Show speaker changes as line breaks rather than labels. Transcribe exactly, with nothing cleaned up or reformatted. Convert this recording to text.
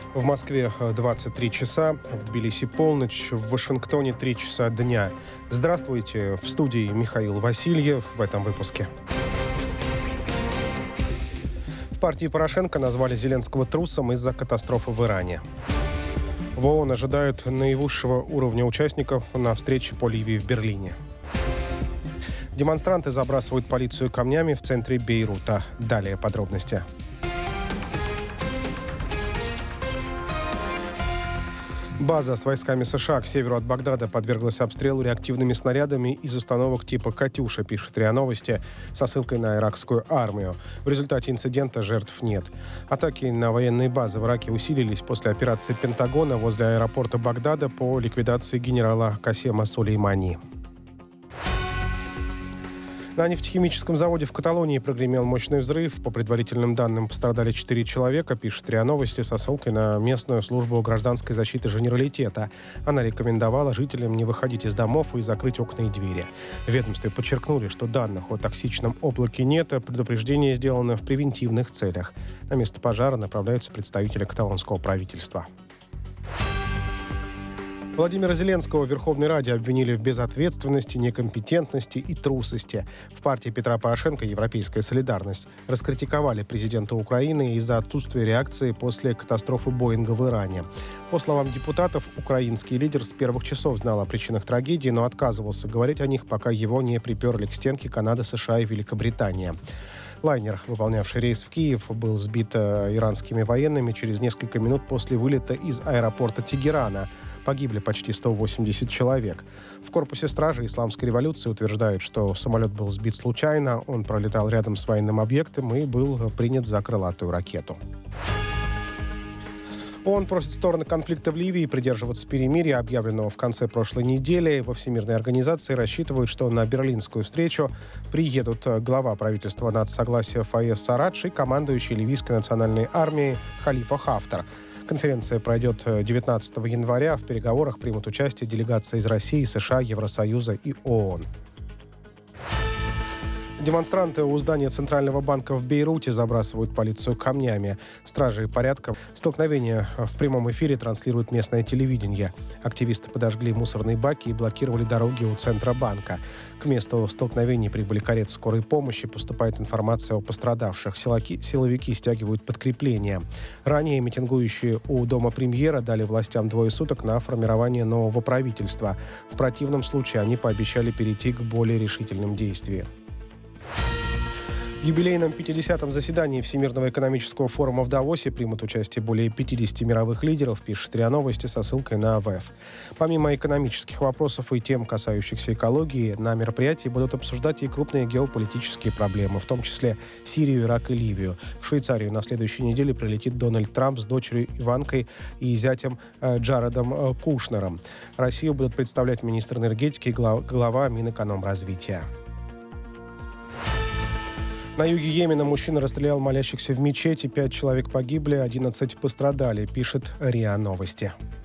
В Москве двадцать три часа, в Тбилиси полночь, в Вашингтоне три часа дня. Здравствуйте, в студии Михаил Васильев в этом выпуске. В партии Порошенко назвали Зеленского трусом из-за катастрофы в Иране. В ООН ожидают наивысшего уровня участников на встрече по Ливии в Берлине. Демонстранты забрасывают полицию камнями в центре Бейрута. Далее подробности. База с войсками США к северу от Багдада подверглась обстрелу реактивными снарядами из установок типа «Катюша», пишет РИА Новости, со ссылкой на иракскую армию. В результате инцидента жертв нет. Атаки на военные базы в Ираке усилились после операции Пентагона возле аэропорта Багдада по ликвидации генерала Касема Сулеймани. На нефтехимическом заводе в Каталонии прогремел мощный взрыв. По предварительным данным, пострадали четыре человека, пишет РИА Новости со ссылкой на местную службу гражданской защиты Женералитета. Она рекомендовала жителям не выходить из домов и закрыть окна и двери. В ведомстве подчеркнули, что данных о токсичном облаке нет, а предупреждение сделано в превентивных целях. На место пожара направляются представители каталонского правительства. Владимира Зеленского в Верховной Раде обвинили в безответственности, некомпетентности и трусости. В партии Петра Порошенко «Европейская солидарность» раскритиковали президента Украины из-за отсутствия реакции после катастрофы Боинга в Иране. По словам депутатов, украинский лидер с первых часов знал о причинах трагедии, но отказывался говорить о них, пока его не приперли к стенке Канада, США и Великобритания. Лайнер, выполнявший рейс в Киев, был сбит иранскими военными через несколько минут после вылета из аэропорта Тегерана. Погибли почти сто восемьдесят человек. В корпусе стражи Исламской революции утверждают, что самолет был сбит случайно, он пролетал рядом с военным объектом и был принят за крылатую ракету. ООН просит стороны конфликта в Ливии придерживаться перемирия, объявленного в конце прошлой недели. Во Всемирной организации рассчитывают, что на берлинскую встречу приедут глава правительства нацсогласия Фаез Сарадж и командующий ливийской национальной армией Халифа Хафтар. Конференция пройдет девятнадцатого января. В переговорах примут участие делегации из России, США, Евросоюза и ООН. Демонстранты у здания Центрального банка в Бейруте забрасывают полицию камнями. Стражи порядка столкновения в прямом эфире транслирует местное телевидение. Активисты подожгли мусорные баки и блокировали дороги у Центробанка. К месту столкновений прибыли кареты скорой помощи. Поступает информация о пострадавших. Силаки, силовики стягивают подкрепления. Ранее митингующие у Дома премьера дали властям двое суток на формирование нового правительства. В противном случае они пообещали перейти к более решительным действиям. В юбилейном пятидесятом заседании Всемирного экономического форума в Давосе примут участие более пятидесяти мировых лидеров, пишет РИА Новости со ссылкой на ВЭФ. Помимо экономических вопросов и тем, касающихся экологии, на мероприятии будут обсуждать и крупные геополитические проблемы, в том числе Сирию, Ирак и Ливию. В Швейцарию на следующей неделе прилетит Дональд Трамп с дочерью Иванкой и зятем Джаредом Кушнером. Россию будут представлять министр энергетики и глава Минэкономразвития. На юге Йемена мужчина расстрелял молящихся в мечети. Пять человек погибли, одиннадцать пострадали, пишет РИА Новости.